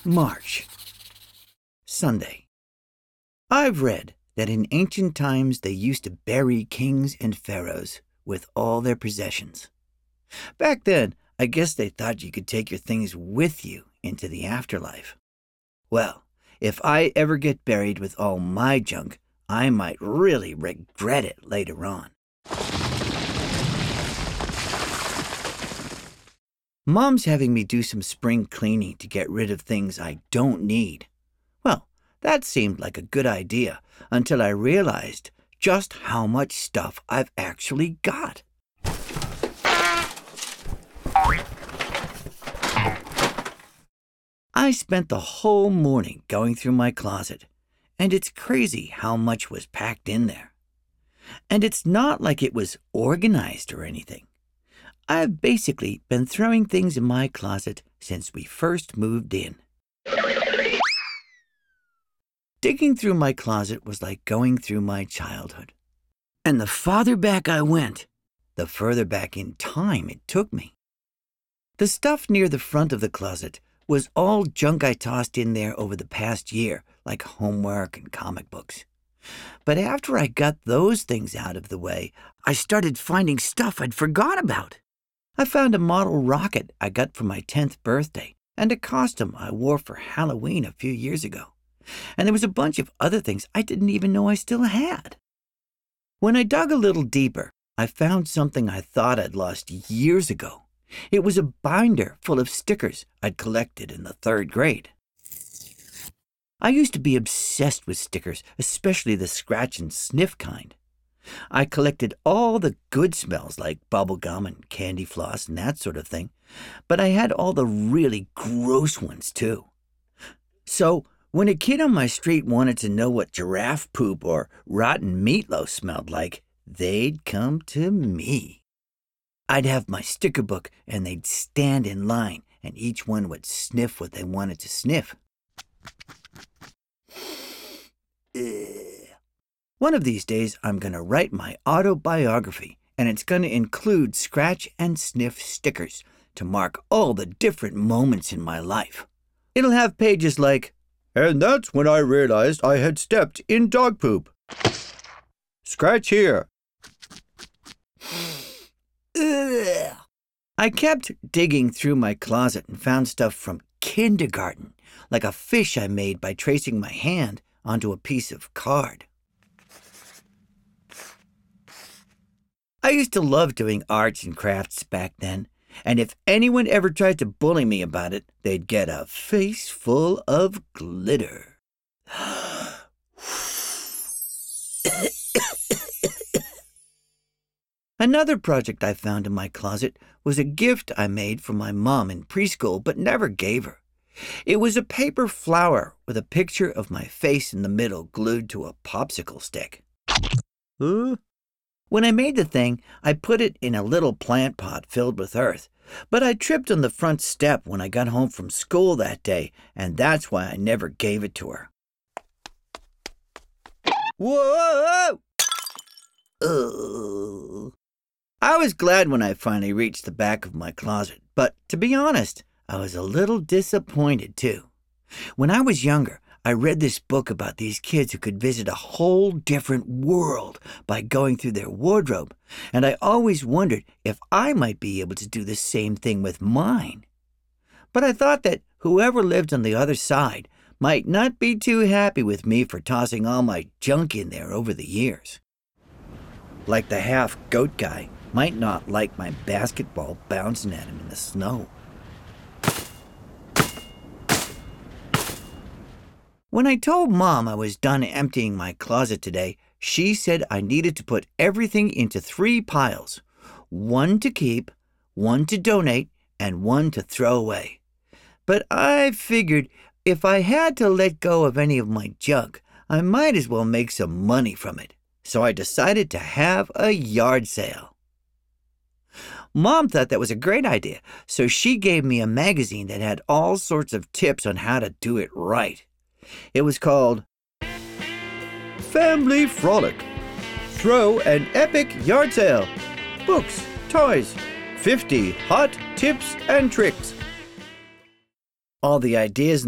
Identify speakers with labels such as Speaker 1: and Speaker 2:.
Speaker 1: March. Sunday. I've read that in ancient times they used to bury kings and pharaohs with all their possessions. Back then, I guess they thought you could take your things with you into the afterlife. Well, if I ever get buried with all my junk, I might really regret it later on. Mom's having me do some spring cleaning to get rid of things I don't need. Well, that seemed like a good idea until I realized just how much stuff I've actually got. I spent the whole morning going through my closet, and it's crazy how much was packed in there. And it's not like it was organized or anything. I've basically been throwing things in my closet since we first moved in. Digging through my closet was like going through my childhood. And the farther back I went, the further back in time it took me. The stuff near the front of the closet was all junk I tossed in there over the past year, like homework and comic books. But after I got those things out of the way, I started finding stuff I'd forgot about. I found a model rocket I got for my 10th birthday and a costume I wore for Halloween a few years ago. And there was a bunch of other things I didn't even know I still had. When I dug a little deeper, I found something I thought I'd lost years ago. It was a binder full of stickers I'd collected in the 3rd grade. I used to be obsessed with stickers, especially the scratch and sniff kind. I collected all the good smells like bubblegum and candy floss and that sort of thing, but I had all the really gross ones too. So when a kid on my street wanted to know what giraffe poop or rotten meatloaf smelled like, they'd come to me. I'd have my sticker book and they'd stand in line and each one would sniff what they wanted to sniff. One of these days, I'm going to write my autobiography, and it's going to include scratch and sniff stickers to mark all the different moments in my life. It'll have pages like, "And that's when I realized I had stepped in dog poop. Scratch here." I kept digging through my closet and found stuff from kindergarten, like a fish I made by tracing my hand onto a piece of card. I used to love doing arts and crafts back then, and if anyone ever tried to bully me about it, they'd get a face full of glitter. Another project I found in my closet was a gift I made for my mom in preschool but never gave her. It was a paper flower with a picture of my face in the middle glued to a popsicle stick. When I made the thing, I put it in a little plant pot filled with earth, but I tripped on the front step when I got home from school that day, and that's why I never gave it to her. Whoa! I was glad when I finally reached the back of my closet, but to be honest, I was a little disappointed too. When I was younger, I read this book about these kids who could visit a whole different world by going through their wardrobe, and I always wondered if I might be able to do the same thing with mine. But I thought that whoever lived on the other side might not be too happy with me for tossing all my junk in there over the years. Like the half-goat guy might not like my basketball bouncing at him in the snow. When I told Mom I was done emptying my closet today, she said I needed to put everything into 3 piles. 1 to keep, 1 to donate, and 1 to throw away. But I figured if I had to let go of any of my junk, I might as well make some money from it. So I decided to have a yard sale. Mom thought that was a great idea, so she gave me a magazine that had all sorts of tips on how to do it right. It was called Family Frolic. Throw an epic yard sale. Books, toys, 50 hot tips and tricks. All the ideas